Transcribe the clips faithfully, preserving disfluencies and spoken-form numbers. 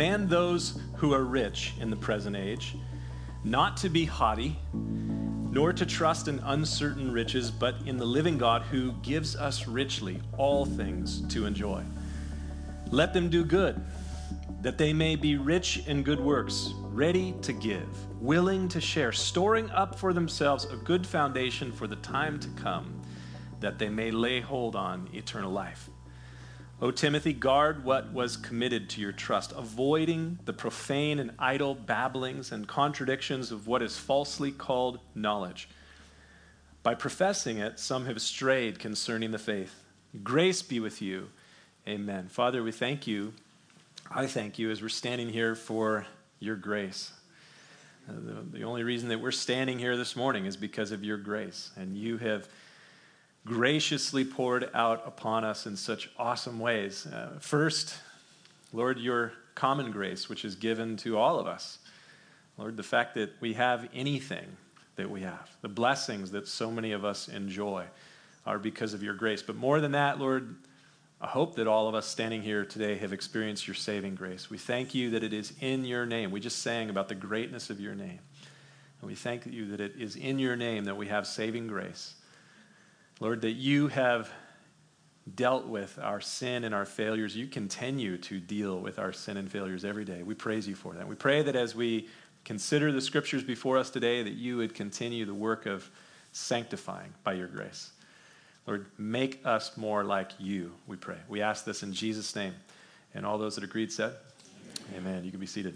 Command those who are rich in the present age not to be haughty, nor to trust in uncertain riches, but in the living God who gives us richly all things to enjoy. Let them do good, that they may be rich in good works, ready to give, willing to share, storing up for themselves a good foundation for the time to come, that they may lay hold on eternal life. O Timothy, guard what was committed to your trust, avoiding the profane and idle babblings and contradictions of what is falsely called knowledge. By professing it, some have strayed concerning the faith. Grace be with you. Amen. Father, we thank you. I thank you as we're standing here for your grace. Uh, the, the only reason that we're standing here this morning is because of your grace, and you have graciously poured out upon us in such awesome ways. Uh, first, Lord, your common grace, which is given to all of us. Lord, the fact that we have anything that we have, the blessings that so many of us enjoy are because of your grace. But more than that, Lord, I hope that all of us standing here today have experienced your saving grace. We thank you that it is in your name. We just sang about the greatness of your name. And we thank you that it is in your name that we have saving grace. Lord, that you have dealt with our sin and our failures. You continue to deal with our sin and failures every day. We praise you for that. We pray that as we consider the scriptures before us today, that you would continue the work of sanctifying by your grace. Lord, make us more like you, we pray. We ask this in Jesus' name. And all those that agreed said, amen. Amen. You can be seated.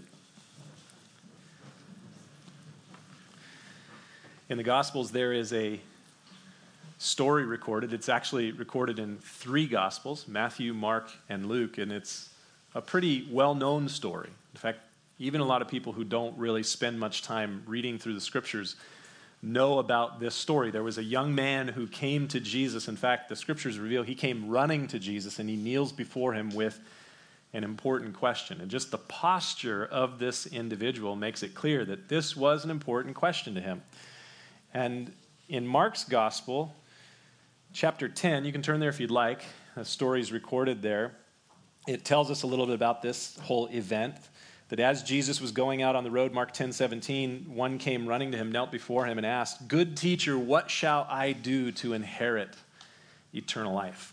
In the Gospels, there is a story recorded. It's actually recorded in three Gospels, Matthew, Mark, and Luke, and it's a pretty well-known story. In fact, even a lot of people who don't really spend much time reading through the scriptures know about this story. There was a young man who came to Jesus. In fact, the scriptures reveal he came running to Jesus, and he kneels before him with an important question. And just the posture of this individual makes it clear that this was an important question to him. And in Mark's Gospel, chapter ten, you can turn there if you'd like. The story is recorded there. It tells us a little bit about this whole event, that as Jesus was going out on the road, Mark ten seventeen, one came running to him, knelt before him, and asked, "Good teacher, what shall I do to inherit eternal life?"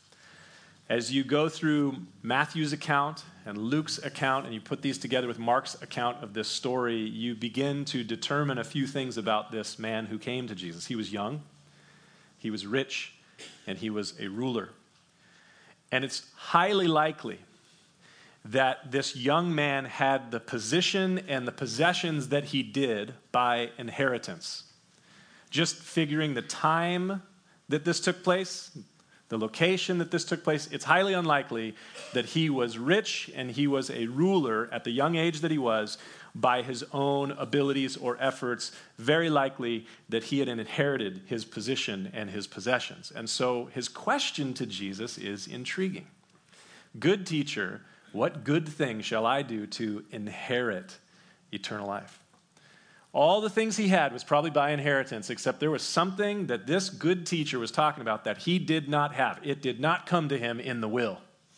As you go through Matthew's account and Luke's account, and you put these together with Mark's account of this story, you begin to determine a few things about this man who came to Jesus. He was young, he was rich, and he was a ruler. And it's highly likely that this young man had the position and the possessions that he did by inheritance. Just figuring the time that this took place, the location that this took place, it's highly unlikely that he was rich and he was a ruler at the young age that he was by his own abilities or efforts. Very likely that he had inherited his position and his possessions. And so his question to Jesus is intriguing. Good teacher, what good thing shall I do to inherit eternal life? All the things he had was probably by inheritance, except there was something that this good teacher was talking about that he did not have. It did not come to him in the will.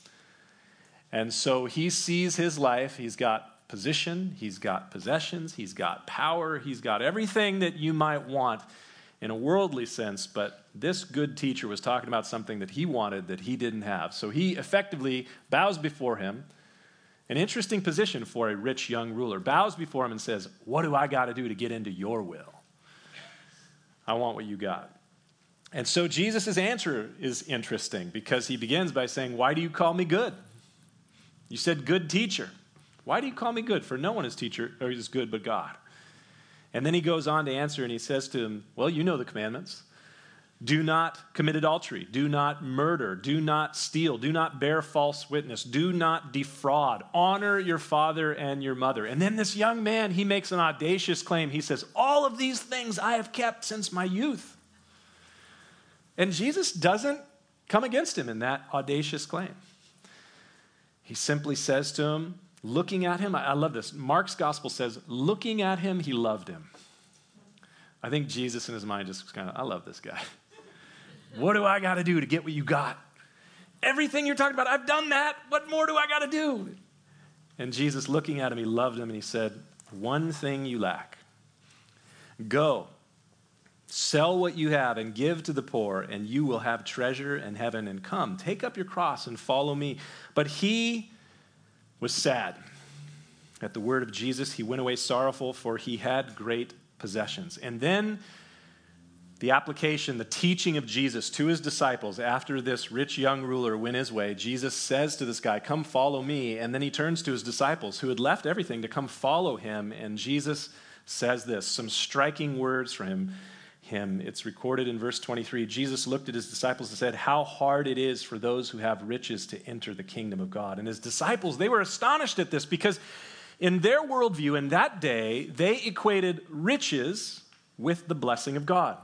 And so he sees his life. He's got position, he's got possessions, he's got power, he's got everything that you might want in a worldly sense, but this good teacher was talking about something that he wanted that he didn't have. So he effectively bows before him. An interesting position for a rich young ruler. Bows before him and says, "What do I got to do to get into your will? I want what you got." And so Jesus' answer is interesting because he begins by saying, "Why do you call me good? You said good teacher. Why do you call me good? For no one is teacher or is good but God." And then he goes on to answer and he says to him, "Well, you know the commandments. Do not commit adultery. Do not murder. Do not steal. Do not bear false witness. Do not defraud. Honor your father and your mother." And then this young man, he makes an audacious claim. He says, "All of these things I have kept since my youth." And Jesus doesn't come against him in that audacious claim. He simply says to him, looking at him, I love this. Mark's gospel says, looking at him, he loved him. I think Jesus in his mind just kind of, I love this guy. What do I got to do to get what you got? Everything you're talking about, I've done that. What more do I got to do? And Jesus, looking at him, he loved him, and he said, one thing you lack. Go, sell what you have and give to the poor, and you will have treasure in heaven, and come, take up your cross and follow me. But he was sad. At the word of Jesus, he went away sorrowful, for he had great possessions. And then the application, the teaching of Jesus to his disciples after this rich young ruler went his way, Jesus says to this guy, come follow me. And then he turns to his disciples who had left everything to come follow him. And Jesus says this, some striking words from him. him. It's recorded in verse twenty-three. Jesus looked at his disciples and said, how hard it is for those who have riches to enter the kingdom of God. And his disciples, they were astonished at this because in their worldview in that day, they equated riches with the blessing of God.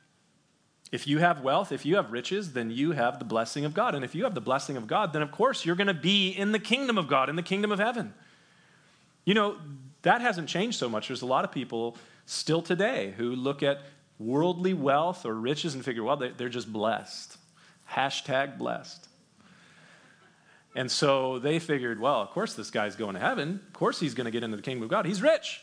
If you have wealth, if you have riches, then you have the blessing of God. And if you have the blessing of God, then of course you're going to be in the kingdom of God, in the kingdom of heaven. You know, that hasn't changed so much. There's a lot of people still today who look at worldly wealth or riches and figure, well, they're just blessed. Hashtag blessed. And so they figured, well, of course this guy's going to heaven. Of course he's going to get into the kingdom of God. He's rich.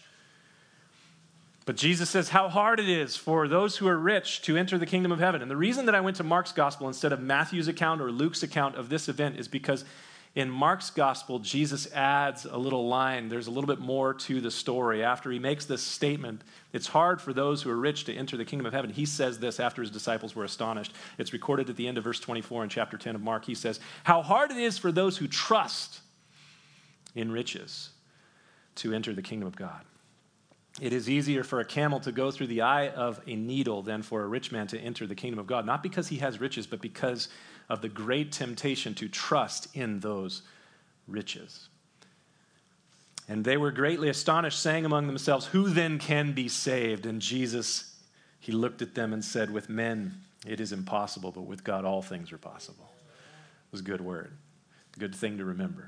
But Jesus says how hard it is for those who are rich to enter the kingdom of heaven. And the reason that I went to Mark's gospel instead of Matthew's account or Luke's account of this event is because in Mark's gospel, Jesus adds a little line. There's a little bit more to the story. After he makes this statement, it's hard for those who are rich to enter the kingdom of heaven. He says this after his disciples were astonished. It's recorded at the end of verse twenty-four in chapter ten of Mark. He says, how hard it is for those who trust in riches to enter the kingdom of God. It is easier for a camel to go through the eye of a needle than for a rich man to enter the kingdom of God, not because he has riches, but because of the great temptation to trust in those riches. And they were greatly astonished, saying among themselves, who then can be saved? And Jesus, he looked at them and said, with men it is impossible, but with God all things are possible. It was a good word, a good thing to remember.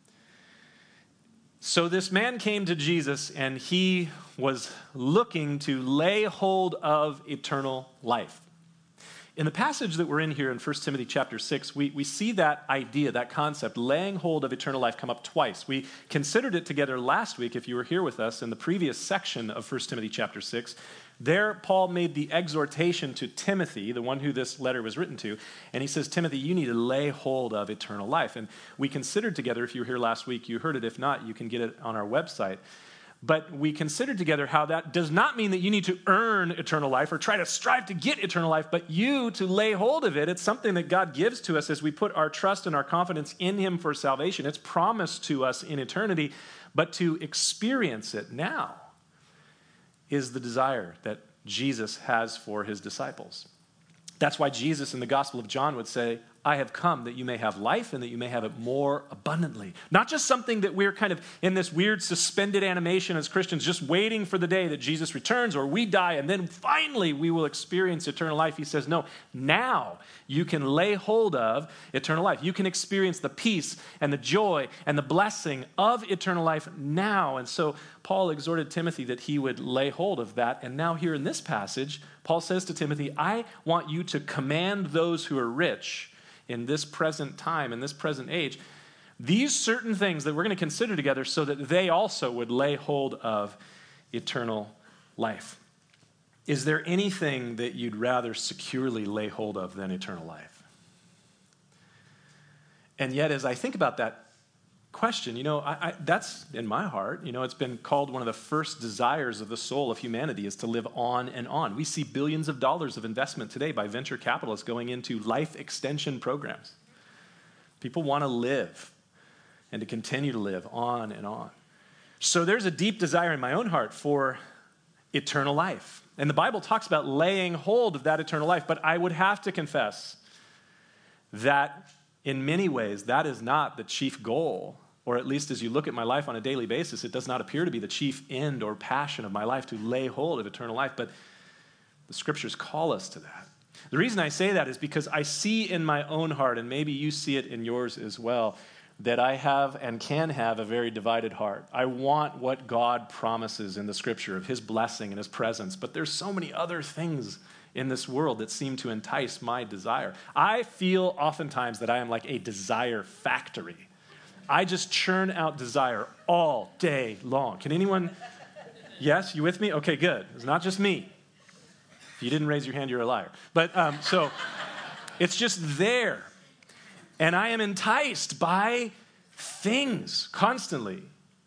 So this man came to Jesus, and he was looking to lay hold of eternal life. In the passage that we're in here in First Timothy chapter six, we, we see that idea, that concept, laying hold of eternal life, come up twice. We considered it together last week, if you were here with us, in the previous section of First Timothy chapter six. There, Paul made the exhortation to Timothy, the one who this letter was written to, and he says, Timothy, you need to lay hold of eternal life. And we considered together, if you were here last week, you heard it. If not, you can get it on our website. But we considered together how that does not mean that you need to earn eternal life or try to strive to get eternal life, but you to lay hold of it. It's something that God gives to us as we put our trust and our confidence in him for salvation. It's promised to us in eternity, but to experience it now is the desire that Jesus has for his disciples. That's why Jesus in the Gospel of John would say, I have come that you may have life and that you may have it more abundantly. Not just something that we're kind of in this weird suspended animation as Christians, just waiting for the day that Jesus returns or we die and then finally we will experience eternal life. He says, no, now you can lay hold of eternal life. You can experience the peace and the joy and the blessing of eternal life now. And so Paul exhorted Timothy that he would lay hold of that. And now here in this passage, Paul says to Timothy, I want you to command those who are rich in this present time, in this present age, these certain things that we're going to consider together so that they also would lay hold of eternal life. Is there anything that you'd rather securely lay hold of than eternal life? And yet, as I think about that question, you know, I, I, that's in my heart. You know, it's been called one of the first desires of the soul of humanity is to live on and on. We see billions of dollars of investment today by venture capitalists going into life extension programs. People want to live and to continue to live on and on. So there's a deep desire in my own heart for eternal life. And the Bible talks about laying hold of that eternal life, but I would have to confess that in many ways that is not the chief goal. Or at least as you look at my life on a daily basis, it does not appear to be the chief end or passion of my life to lay hold of eternal life, but the scriptures call us to that. The reason I say that is because I see in my own heart, and maybe you see it in yours as well, that I have and can have a very divided heart. I want what God promises in the scripture of his blessing and his presence, but there's so many other things in this world that seem to entice my desire. I feel oftentimes that I am like a desire factory. I just churn out desire all day long. Can anyone, yes, you with me? Okay, good. It's not just me. If you didn't raise your hand, you're a liar. But um, so it's just there. And I am enticed by things constantly.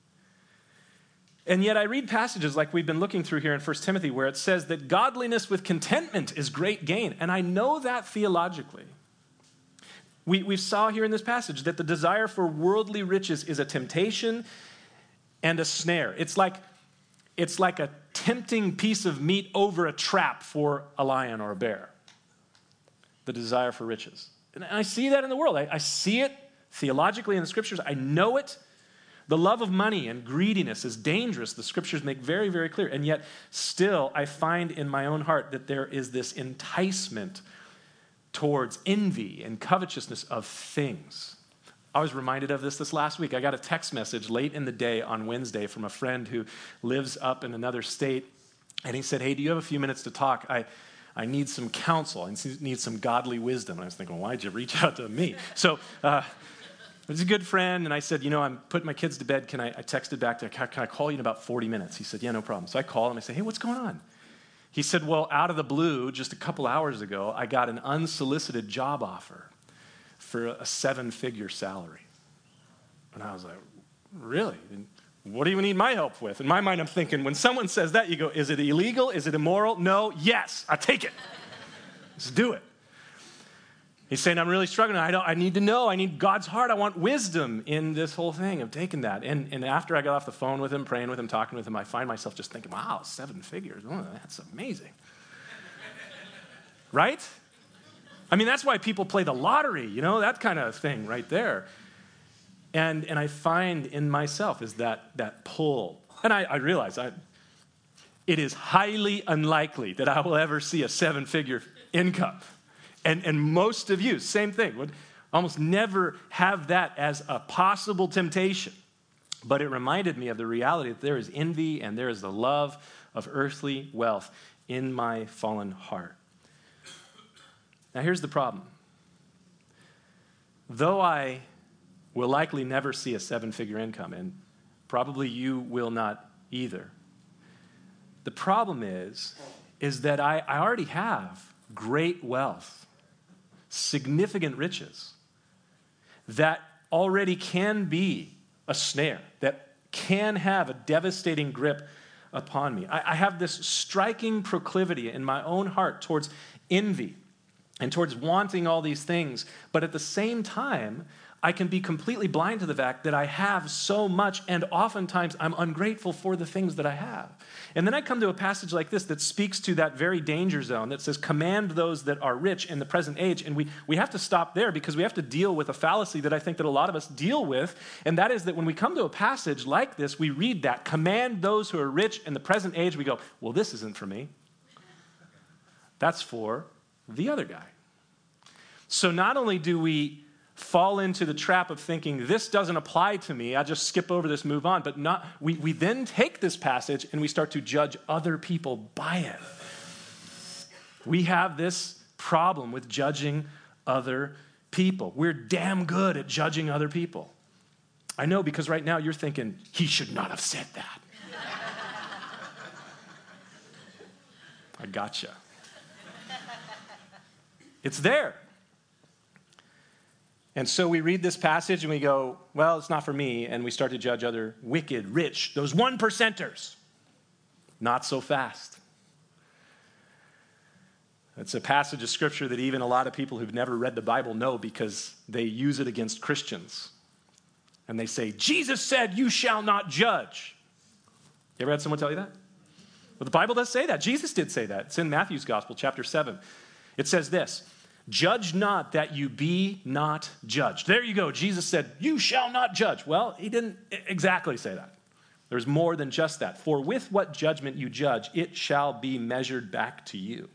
And yet I read passages like we've been looking through here in First Timothy where it says that godliness with contentment is great gain. And I know that theologically. We, we saw here in this passage that the desire for worldly riches is a temptation and a snare. It's like, it's like a tempting piece of meat over a trap for a lion or a bear. The desire for riches. And I see that in the world. I, I see it theologically in the scriptures. I know it. The love of money and greediness is dangerous. The scriptures make very, very clear. And yet, still, I find in my own heart that there is this enticement towards envy and covetousness of things. I was reminded of this this last week. I got a text message late in the day on Wednesday from a friend who lives up in another state. And he said, hey, do you have a few minutes to talk? I, I need some counsel. I need some godly wisdom. And I was thinking, well, why'd you reach out to me? So, uh, he's a good friend, and I said, you know, I'm putting my kids to bed. Can I, I texted back to him, can I call you in about forty minutes? He said, yeah, no problem. So I call him, I say, hey, what's going on? He said, well, out of the blue, just a couple hours ago, I got an unsolicited job offer for a seven-figure salary. And I was like, really? And what do you need my help with? In my mind, I'm thinking, when someone says that, you go, is it illegal? Is it immoral? No. Yes. I take it. Let's do it. He's saying, I'm really struggling. I don't. I need to know. I need God's heart. I want wisdom in this whole thing of taking that. And, and after I got off the phone with him, praying with him, talking with him, I find myself just thinking, wow, seven figures. Oh, that's amazing. Right? I mean, that's why people play the lottery, you know, that kind of thing right there. And and I find in myself is that, that pull. And I, I realize I, it is highly unlikely that I will ever see a seven-figure income. And, and most of you, same thing, would almost never have that as a possible temptation. But it reminded me of the reality that there is envy and there is the love of earthly wealth in my fallen heart. Now here's the problem. Though I will likely never see a seven-figure income, and probably you will not either, the problem is, is that I, I already have great wealth, significant riches that already can be a snare, that can have a devastating grip upon me. I, I have this striking proclivity in my own heart towards envy and towards wanting all these things, but at the same time, I can be completely blind to the fact that I have so much, and oftentimes I'm ungrateful for the things that I have. And then I come to a passage like this that speaks to that very danger zone that says, command those that are rich in the present age. And we, we have to stop there because we have to deal with a fallacy that I think that a lot of us deal with, and that is that when we come to a passage like this, we read that, command those who are rich in the present age, we go, well, this isn't for me. That's for the other guy. So not only do we fall into the trap of thinking, this doesn't apply to me, I just skip over this, move on. But not we, we then take this passage and we start to judge other people by it. We have this problem with judging other people. We're damn good at judging other people. I know, because right now you're thinking, he should not have said that. I gotcha. It's there. And so we read this passage and we go, well, it's not for me. And we start to judge other wicked, rich, those one percenters. Not so fast. It's a passage of scripture that even a lot of people who've never read the Bible know, because they use it against Christians. And they say, Jesus said, you shall not judge. You ever had someone tell you that? Well, the Bible does say that. Jesus did say that. It's in Matthew's Gospel, chapter seven. It says this, judge not that you be not judged. There you go. Jesus said, you shall not judge. Well, he didn't exactly say that. There's more than just that. For with what judgment you judge, it shall be measured back to you.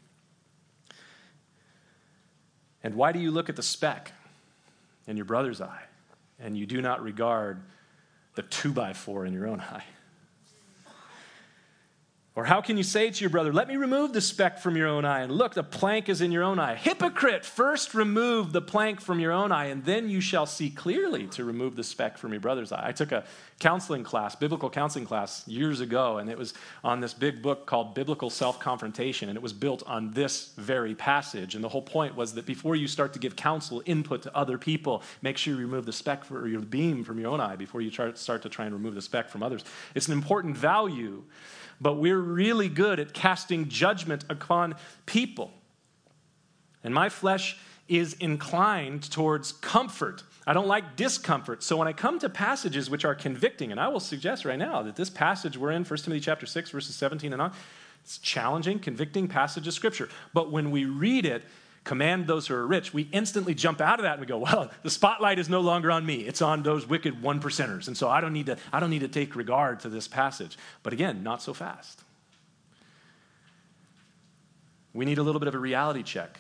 And why do you look at the speck in your brother's eye and you do not regard the two by four in your own eye? Or how can you say to your brother, let me remove the speck from your own eye, and look, the plank is in your own eye. Hypocrite, first remove the plank from your own eye, and then you shall see clearly to remove the speck from your brother's eye. I took a counseling class, biblical counseling class, years ago, and it was on this big book called Biblical Self-Confrontation, and it was built on this very passage. And the whole point was that before you start to give counsel, input to other people, make sure you remove the speck or your beam from your own eye before you try, start to try and remove the speck from others. It's an important value. But we're really good at casting judgment upon people. And my flesh is inclined towards comfort. I don't like discomfort. So when I come to passages which are convicting, and I will suggest right now that this passage we're in, First Timothy chapter six, verses seventeen and on, it's challenging, convicting passage of Scripture. But when we read it, command those who are rich, we instantly jump out of that and we go, well, the spotlight is no longer on me. It's on those wicked one percenters. And so I don't need to, I don't need to take regard to this passage. But again, not so fast. We need a little bit of a reality check.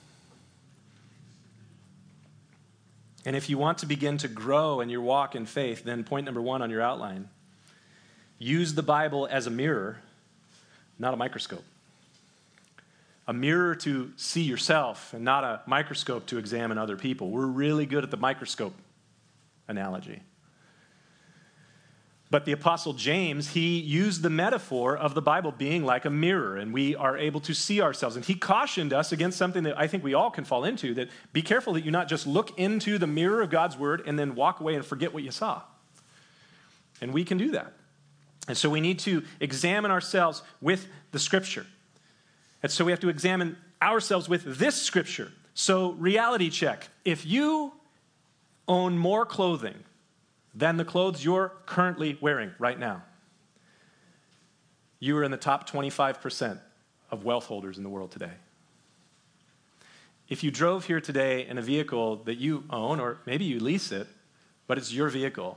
And if you want to begin to grow in your walk in faith, then point number one on your outline, use the Bible as a mirror, not a microscope. A mirror to see yourself and not a microscope to examine other people. We're really good at the microscope analogy. But the Apostle James, he used the metaphor of the Bible being like a mirror, and we are able to see ourselves. And he cautioned us against something that I think we all can fall into, that be careful that you not just look into the mirror of God's word and then walk away and forget what you saw. And we can do that. And so we need to examine ourselves with the Scripture. And so we have to examine ourselves with this Scripture. So reality check. If you own more clothing than the clothes you're currently wearing right now, you are in the top twenty-five percent of wealth holders in the world today. If you drove here today in a vehicle that you own, or maybe you lease it, but it's your vehicle,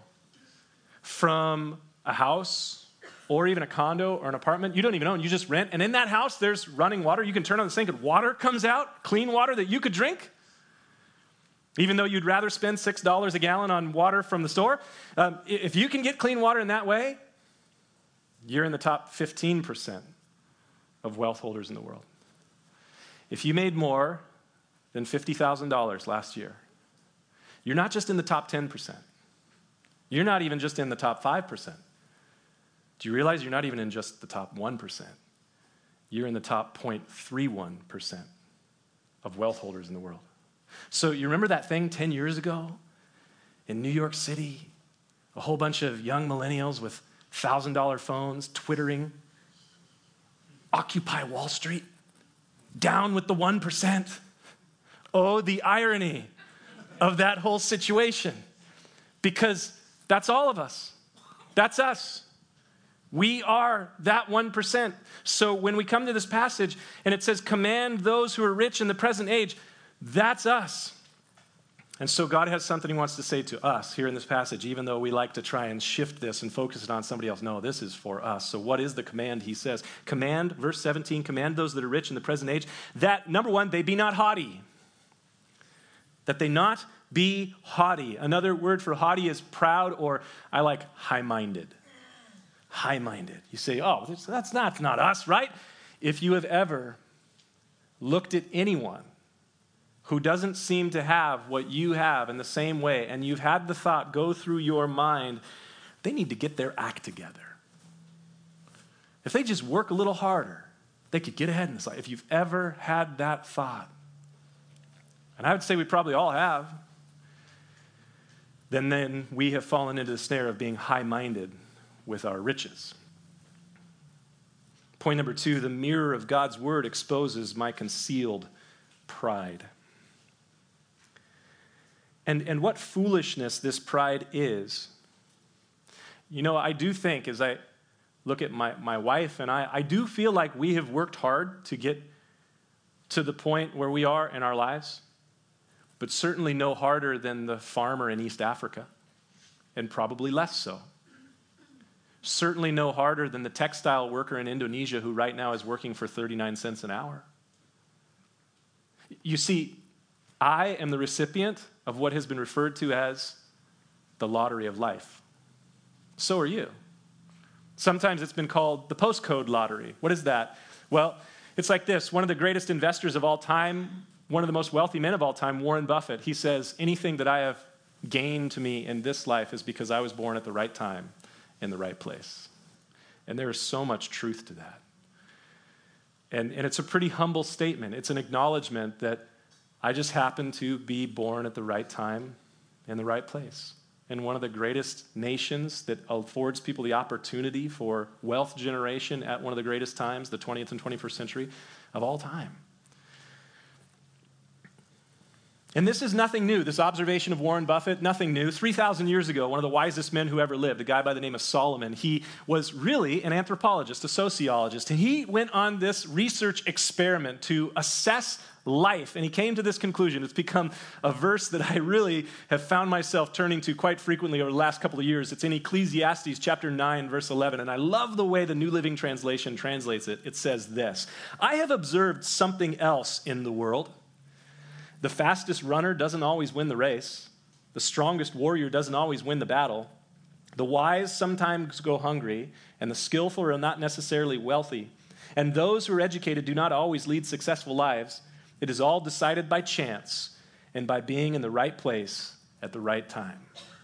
from a house or even a condo or an apartment you don't even own, you just rent, and in that house there's running water. You can turn on the sink and water comes out, clean water that you could drink, even though you'd rather spend six dollars a gallon on water from the store. Um, if you can get clean water in that way, you're in the top fifteen percent of wealth holders in the world. If you made more than fifty thousand dollars last year, you're not just in the top ten percent. You're not even just in the top five percent. Do you realize you're not even in just the top one percent? You're in the top zero point three one percent of wealth holders in the world. So you remember that thing ten years ago in New York City? A whole bunch of young millennials with one thousand dollars phones twittering, Occupy Wall Street, down with the one percent. Oh, the irony of that whole situation. Because that's all of us. That's us. We are that one percent. So when we come to this passage and it says, command those who are rich in the present age, that's us. And so God has something he wants to say to us here in this passage, even though we like to try and shift this and focus it on somebody else. No, this is for us. So what is the command he says? Command, verse seventeen, command those that are rich in the present age, that, number one, they be not haughty. That they not be haughty. Another word for haughty is proud, or I like high-minded. High-minded. You say, oh, that's not, that's not us, right? If you have ever looked at anyone who doesn't seem to have what you have in the same way, and you've had the thought go through your mind, they need to get their act together. If they just work a little harder, they could get ahead in this life. If you've ever had that thought, and I would say we probably all have, then, then we have fallen into the snare of being high-minded with our riches. Point number two, the mirror of God's word exposes my concealed pride. And, and what foolishness this pride is. You know, I do think, as I look at my, my wife and I, I do feel like we have worked hard to get to the point where we are in our lives, but certainly no harder than the farmer in East Africa, and probably less so. Certainly no harder than the textile worker in Indonesia who right now is working for thirty-nine cents an hour. You see, I am the recipient of what has been referred to as the lottery of life. So are you. Sometimes it's been called the postcode lottery. What is that? Well, it's like this. One of the greatest investors of all time, one of the most wealthy men of all time, Warren Buffett, he says, anything that I have gained to me in this life is because I was born at the right time in the right place. And there is so much truth to that. And, and it's a pretty humble statement. It's an acknowledgement that I just happen to be born at the right time in the right place. In one of the greatest nations that affords people the opportunity for wealth generation at one of the greatest times, the twentieth and twenty-first century of all time. And this is nothing new. This observation of Warren Buffett, nothing new. three thousand years ago, one of the wisest men who ever lived, a guy by the name of Solomon, he was really an anthropologist, a sociologist. And he went on this research experiment to assess life. And he came to this conclusion. It's become a verse that I really have found myself turning to quite frequently over the last couple of years. It's in Ecclesiastes chapter nine, verse eleven. And I love the way the New Living Translation translates it. It says this: I have observed something else in the world. The fastest runner doesn't always win the race. The strongest warrior doesn't always win the battle. The wise sometimes go hungry, and the skillful are not necessarily wealthy. And those who are educated do not always lead successful lives. It is all decided by chance and by being in the right place at the right time.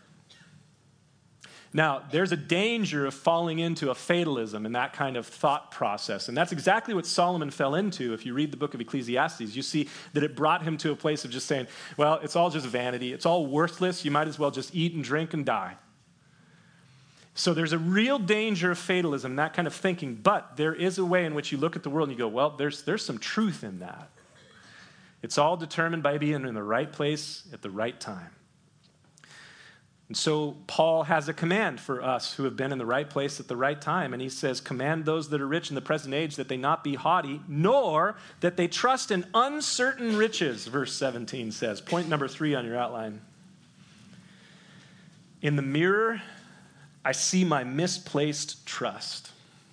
Now, there's a danger of falling into a fatalism in that kind of thought process. And that's exactly what Solomon fell into. If you read the book of Ecclesiastes, you see that it brought him to a place of just saying, well, it's all just vanity. It's all worthless. You might as well just eat and drink and die. So there's a real danger of fatalism, that kind of thinking. But there is a way in which you look at the world and you go, well, there's, there's some truth in that. It's all determined by being in the right place at the right time. And so Paul has a command for us who have been in the right place at the right time. And he says, command those that are rich in the present age that they not be haughty, nor that they trust in uncertain riches, verse seventeen says. Point number three on your outline. In the mirror, I see my misplaced trust.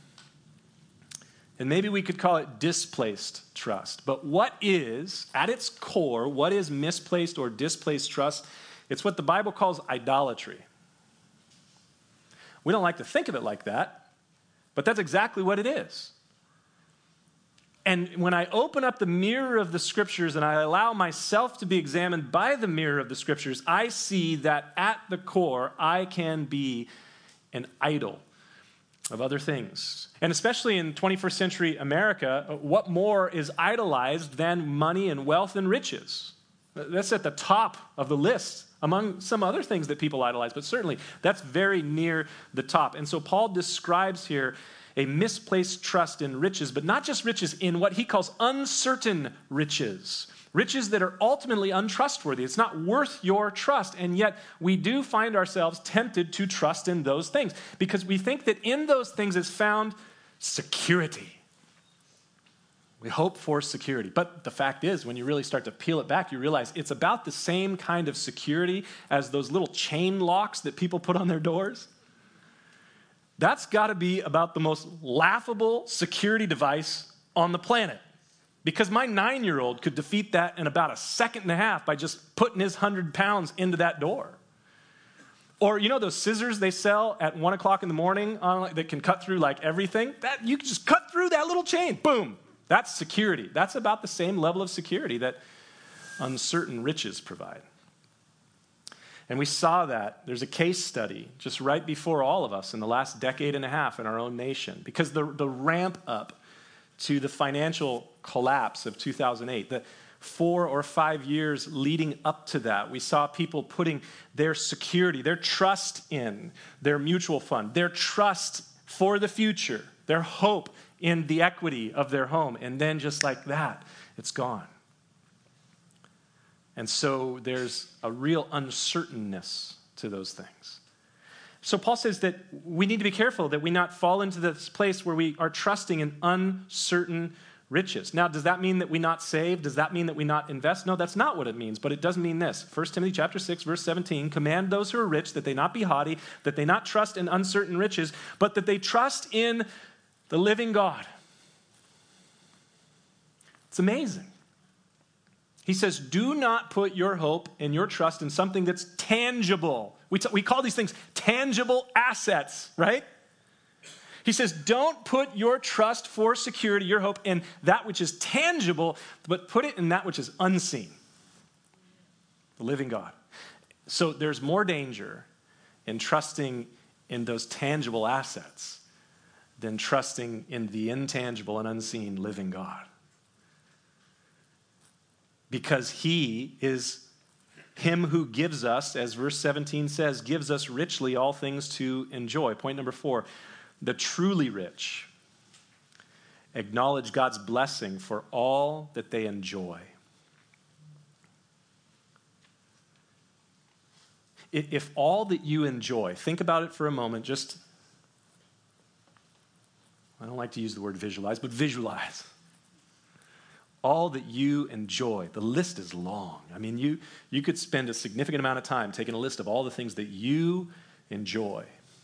And maybe we could call it displaced trust. But what is, at its core, what is misplaced or displaced trust? It's what the Bible calls idolatry. We don't like to think of it like that, but that's exactly what it is. And when I open up the mirror of the Scriptures and I allow myself to be examined by the mirror of the Scriptures, I see that at the core, I can be an idol of other things. And especially in twenty-first century America, what more is idolized than money and wealth and riches? That's at the top of the list among some other things that people idolize, but certainly that's very near the top. And so Paul describes here a misplaced trust in riches, but not just riches, in what he calls uncertain riches. Riches that are ultimately untrustworthy. It's not worth your trust. And yet we do find ourselves tempted to trust in those things because we think that in those things is found security. We hope for security. But the fact is, when you really start to peel it back, you realize it's about the same kind of security as those little chain locks that people put on their doors. That's got to be about the most laughable security device on the planet. Because my nine-year-old could defeat that in about a second and a half by just putting his hundred pounds into that door. Or, you know those scissors they sell at one o'clock in the morning on, that can cut through like everything? That you can just cut through that little chain. Boom. That's security. That's about the same level of security that uncertain riches provide. And we saw that. There's a case study just right before all of us in the last decade and a half in our own nation. Because the, the ramp up to the financial collapse of two thousand eight, the four or five years leading up to that, we saw people putting their security, their trust in their mutual fund, their trust for the future, their hope in the equity of their home. And then just like that, it's gone. And so there's a real uncertainness to those things. So Paul says that we need to be careful that we not fall into this place where we are trusting in uncertain riches. Now, does that mean that we not save? Does that mean that we not invest? No, that's not what it means, but it does mean this. First Timothy chapter six, verse seventeen, command those who are rich that they not be haughty, that they not trust in uncertain riches, but that they trust in the living God. It's amazing. He says, do not put your hope and your trust in something that's tangible. We, t- we call these things tangible assets, right? He says, don't put your trust for security, your hope in that which is tangible, but put it in that which is unseen. The living God. So there's more danger in trusting in those tangible assets than trusting in the intangible and unseen living God. Because he is him who gives us, as verse seventeen says, gives us richly all things to enjoy. Point number four, the truly rich acknowledge God's blessing for all that they enjoy. If all that you enjoy, think about it for a moment, just, I don't like to use the word visualize, but visualize. All that you enjoy, the list is long. I mean, you, you could spend a significant amount of time taking a list of all the things that you enjoy.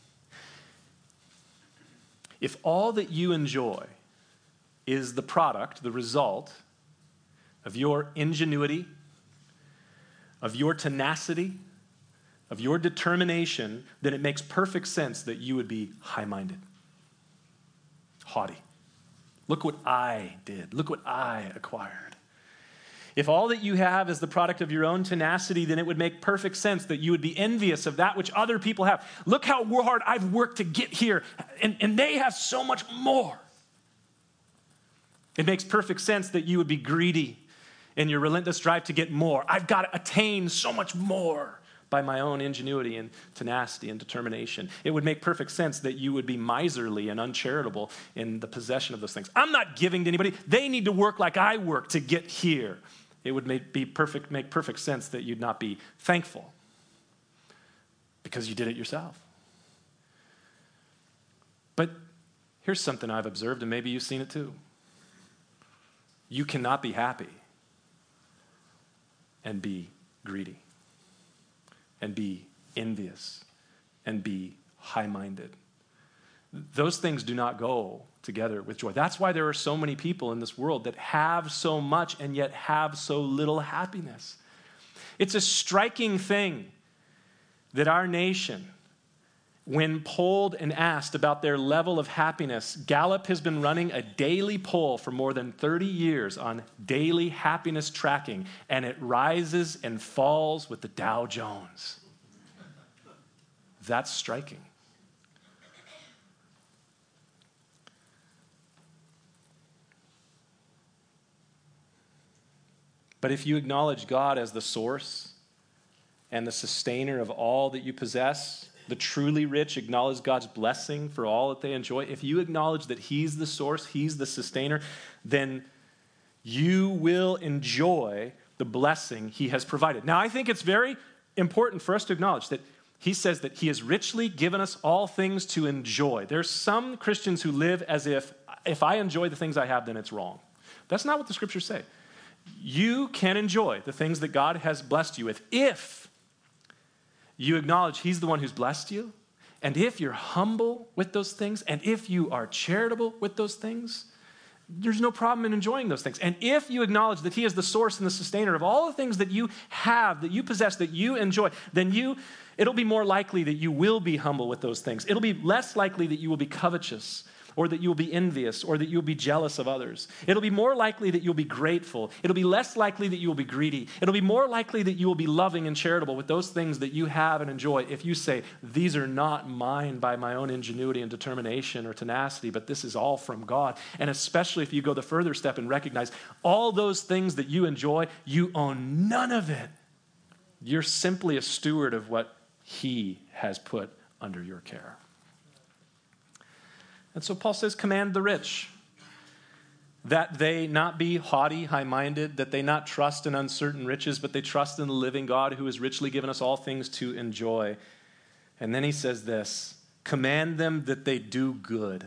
If all that you enjoy is the product, the result of your ingenuity, of your tenacity, of your determination, then it makes perfect sense that you would be high-minded, haughty. Look what I did. Look what I acquired. If all that you have is the product of your own tenacity, then it would make perfect sense that you would be envious of that which other people have. Look how hard I've worked to get here, and, and they have so much more. It makes perfect sense that you would be greedy in your relentless drive to get more. I've got to attain so much more by my own ingenuity and tenacity and determination. It would make perfect sense that you would be miserly and uncharitable in the possession of those things. I'm not giving to anybody. They need to work like I work to get here. It would make, be perfect, make perfect sense that you'd not be thankful because you did it yourself. But here's something I've observed, and maybe you've seen it too. You cannot be happy and be greedy, and be envious, and be high-minded. Those things do not go together with joy. That's why there are so many people in this world that have so much and yet have so little happiness. It's a striking thing that our nation, when polled and asked about their level of happiness, Gallup has been running a daily poll for more than thirty years on daily happiness tracking, and it rises and falls with the Dow Jones. That's striking. But if you acknowledge God as the source and the sustainer of all that you possess, the truly rich acknowledge God's blessing for all that they enjoy. If you acknowledge that he's the source, he's the sustainer, then you will enjoy the blessing he has provided. Now, I think it's very important for us to acknowledge that he says that he has richly given us all things to enjoy. There's some Christians who live as if, if I enjoy the things I have, then it's wrong. That's not what the scriptures say. You can enjoy the things that God has blessed you with if you acknowledge he's the one who's blessed you, and if you're humble with those things, and if you are charitable with those things, there's no problem in enjoying those things. And if you acknowledge that he is the source and the sustainer of all the things that you have, that you possess, that you enjoy, then you, it'll be more likely that you will be humble with those things. It'll be less likely that you will be covetous, or that you'll be envious, or that you'll be jealous of others. It'll be more likely that you'll be grateful. It'll be less likely that you will be greedy. It'll be more likely that you will be loving and charitable with those things that you have and enjoy if you say, these are not mine by my own ingenuity and determination or tenacity, but this is all from God. And especially if you go the further step and recognize all those things that you enjoy, you own none of it. You're simply a steward of what he has put under your care. And so Paul says, command the rich, that they not be haughty, high-minded, that they not trust in uncertain riches, but they trust in the living God who has richly given us all things to enjoy. And then he says this, command them that they do good,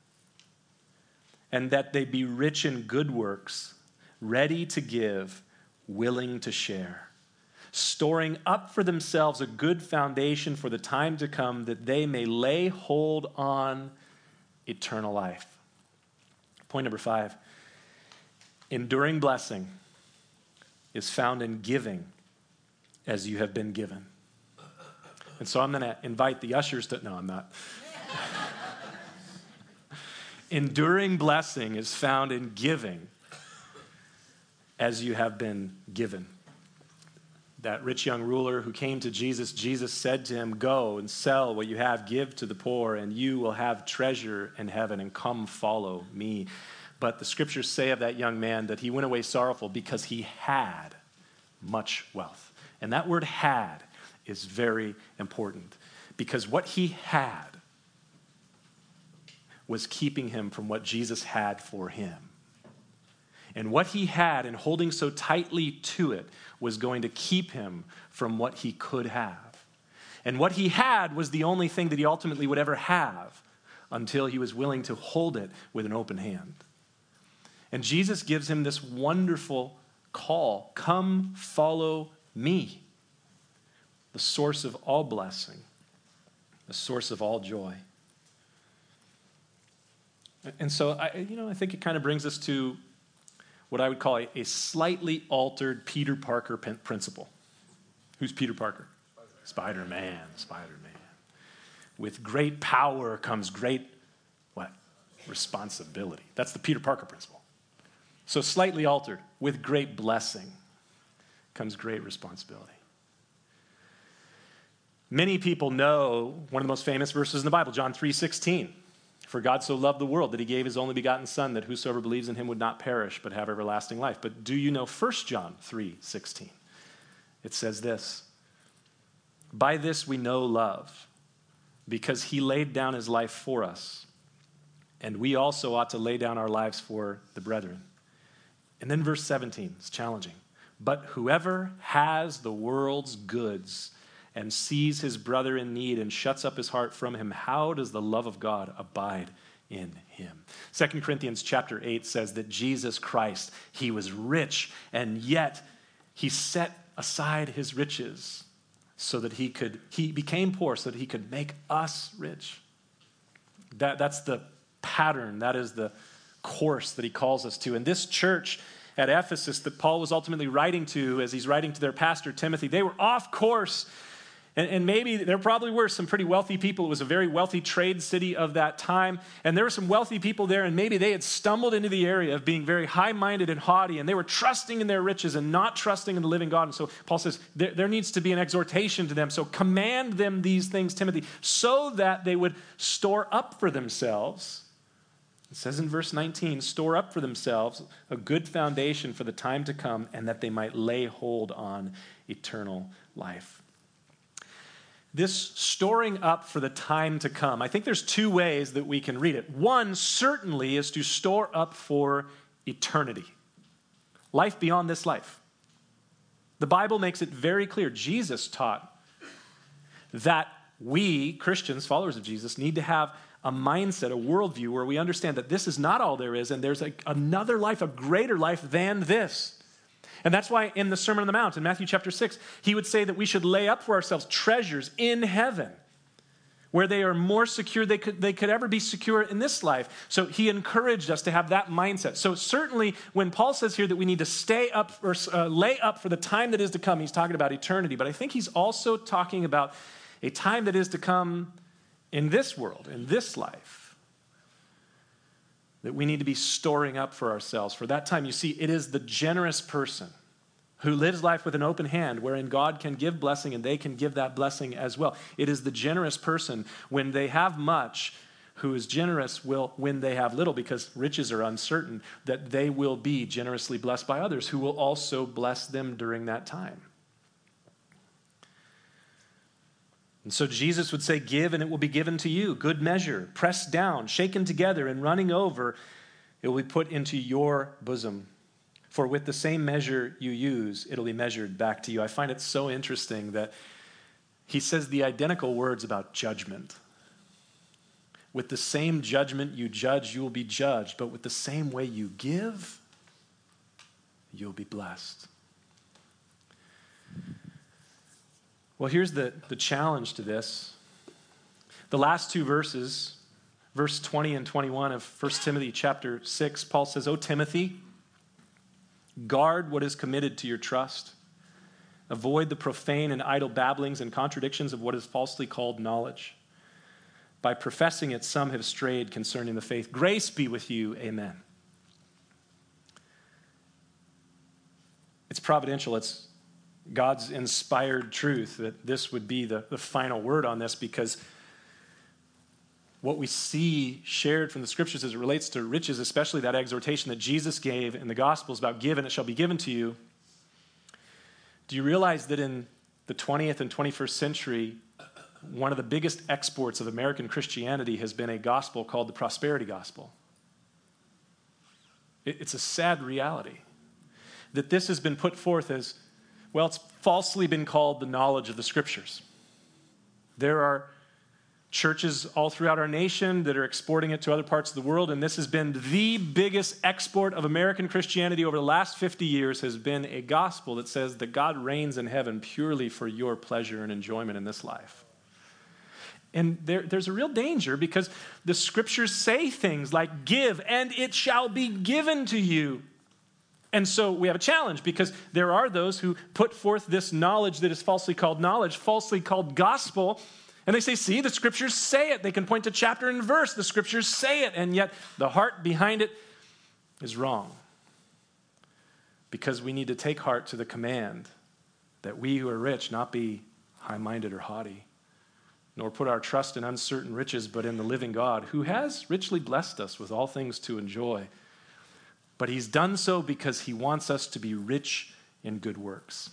and that they be rich in good works, ready to give, willing to share, storing up for themselves a good foundation for the time to come, that they may lay hold on eternal life. Point number five, enduring blessing is found in giving as you have been given. And so I'm going to invite the ushers to, no, I'm not. Enduring blessing is found in giving as you have been given. That rich young ruler who came to Jesus, Jesus said to him, go and sell what you have, give to the poor, and you will have treasure in heaven, and come follow me. But the scriptures say of that young man that he went away sorrowful because he had much wealth. And that word had is very important, because what he had was keeping him from what Jesus had for him. And what he had, and holding so tightly to it, was going to keep him from what he could have. And what he had was the only thing that he ultimately would ever have until he was willing to hold it with an open hand. And Jesus gives him this wonderful call, come follow me, the source of all blessing, the source of all joy. And so, I, you know, I think it kind of brings us to what I would call a, a slightly altered Peter Parker pen- principle. Who's Peter Parker? Spider-Man. Spider-Man. Spider-Man. With great power comes great, what? Responsibility. That's the Peter Parker principle. So slightly altered. With great blessing comes great responsibility. Many people know one of the most famous verses in the Bible, John three sixteen. For God so loved the world that he gave his only begotten Son, that whosoever believes in him would not perish, but have everlasting life. But do you know First John three sixteen? It says this, by this we know love, because he laid down his life for us, and we also ought to lay down our lives for the brethren. And then verse seventeen is challenging. But whoever has the world's goods and sees his brother in need and shuts up his heart from him, how does the love of God abide in him? Second Corinthians chapter eight says that Jesus Christ, he was rich, and yet he set aside his riches so that he could, he became poor so that he could make us rich. That, that's the pattern. That is the course that he calls us to. And this church at Ephesus that Paul was ultimately writing to, as he's writing to their pastor Timothy, they were off course. And, and maybe there probably were some pretty wealthy people. It was a very wealthy trade city of that time. And there were some wealthy people there, and maybe they had stumbled into the area of being very high-minded and haughty, and they were trusting in their riches and not trusting in the living God. And so Paul says there, there needs to be an exhortation to them. So command them these things, Timothy, so that they would store up for themselves. It says in verse nineteen, store up for themselves a good foundation for the time to come, and that they might lay hold on eternal life. This storing up for the time to come, I think there's two ways that we can read it. One certainly is to store up for eternity, life beyond this life. The Bible makes it very clear. Jesus taught that we, Christians, followers of Jesus, need to have a mindset, a worldview where we understand that this is not all there is, and there's a, another life, a greater life than this. And that's why in the Sermon on the Mount, in Matthew chapter six, he would say that we should lay up for ourselves treasures in heaven, where they are more secure they could, they could ever be secure in this life. So he encouraged us to have that mindset. So certainly when Paul says here that we need to stay up or uh, lay up for the time that is to come, he's talking about eternity. But I think he's also talking about a time that is to come in this world, in this life, that we need to be storing up for ourselves. For that time, you see, it is the generous person who lives life with an open hand, wherein God can give blessing and they can give that blessing as well. It is the generous person, when they have much, who is generous will when they have little, because riches are uncertain, that they will be generously blessed by others who will also bless them during that time. And so Jesus would say, give and it will be given to you. Good measure, pressed down, shaken together, and running over, it will be put into your bosom. For with the same measure you use, it'll be measured back to you. I find it so interesting that he says the identical words about judgment. With the same judgment you judge, you will be judged. But with the same way you give, you'll be blessed. Well, here's the, the challenge to this. The last two verses, verse twenty and twenty-one of First Timothy chapter six, Paul says, O Timothy, guard what is committed to your trust. Avoid the profane and idle babblings and contradictions of what is falsely called knowledge. By professing it, some have strayed concerning the faith. Grace be with you. Amen. It's providential. It's God's inspired truth that this would be the, the final word on this, because what we see shared from the scriptures as it relates to riches, especially that exhortation that Jesus gave in the Gospels about give and it shall be given to you. Do you realize that in the twentieth and twenty-first century, one of the biggest exports of American Christianity has been a gospel called the prosperity gospel? It, it's a sad reality that this has been put forth as, well, it's falsely been called the knowledge of the scriptures. There are churches all throughout our nation that are exporting it to other parts of the world, and this has been the biggest export of American Christianity over the last fifty years, has been a gospel that says that God reigns in heaven purely for your pleasure and enjoyment in this life. And there, there's a real danger, because the scriptures say things like, give and it shall be given to you. And so we have a challenge, because there are those who put forth this knowledge that is falsely called knowledge, falsely called gospel. And they say, see, the scriptures say it. They can point to chapter and verse. The scriptures say it. And yet the heart behind it is wrong. Because we need to take heart to the command that we who are rich not be high-minded or haughty, nor put our trust in uncertain riches, but in the living God, who has richly blessed us with all things to enjoy. But he's done so because he wants us to be rich in good works.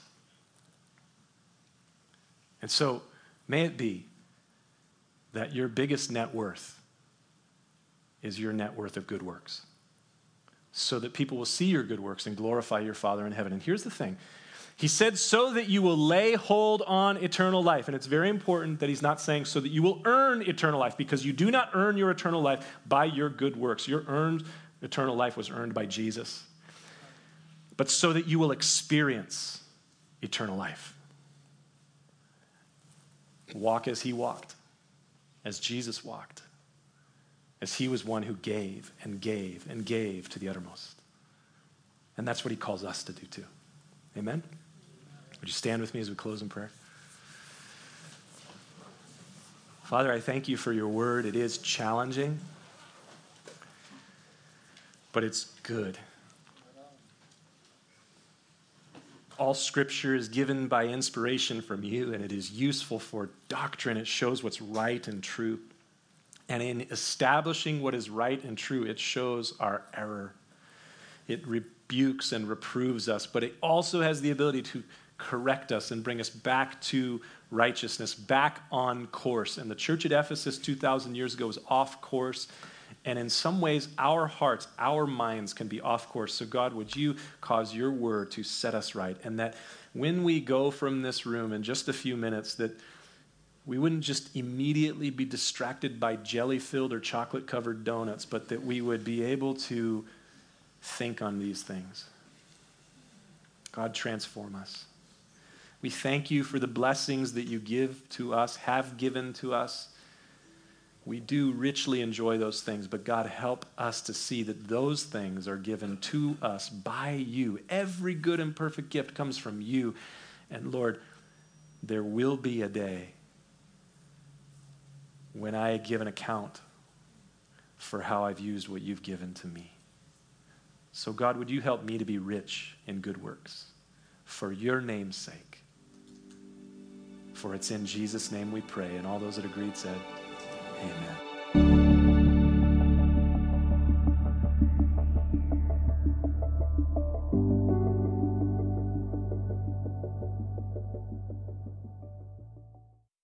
And so may it be that your biggest net worth is your net worth of good works, so that people will see your good works and glorify your Father in heaven. And here's the thing. He said, so that you will lay hold on eternal life. And it's very important that he's not saying so that you will earn eternal life, because you do not earn your eternal life by your good works. Your earned eternal life was earned by Jesus. But so that you will experience eternal life. Walk as he walked, as Jesus walked, as he was one who gave and gave and gave to the uttermost. And that's what he calls us to do too. Amen? Would you stand with me as we close in prayer? Father, I thank you for your word. It is challenging, but it's good. All scripture is given by inspiration from you, and it is useful for doctrine. It shows what's right and true. And in establishing what is right and true, it shows our error. It rebukes and reproves us, but it also has the ability to correct us and bring us back to righteousness, back on course. And the church at Ephesus two thousand years ago was off course. And in some ways, our hearts, our minds can be off course. So God, would you cause your word to set us right? And that when we go from this room in just a few minutes, that we wouldn't just immediately be distracted by jelly-filled or chocolate-covered donuts, but that we would be able to think on these things. God, transform us. We thank you for the blessings that you give to us, have given to us. We do richly enjoy those things, but God, help us to see that those things are given to us by you. Every good and perfect gift comes from you. And Lord, there will be a day when I give an account for how I've used what you've given to me. So God, would you help me to be rich in good works for your name's sake? For it's in Jesus' name we pray. And all those that agreed said, amen.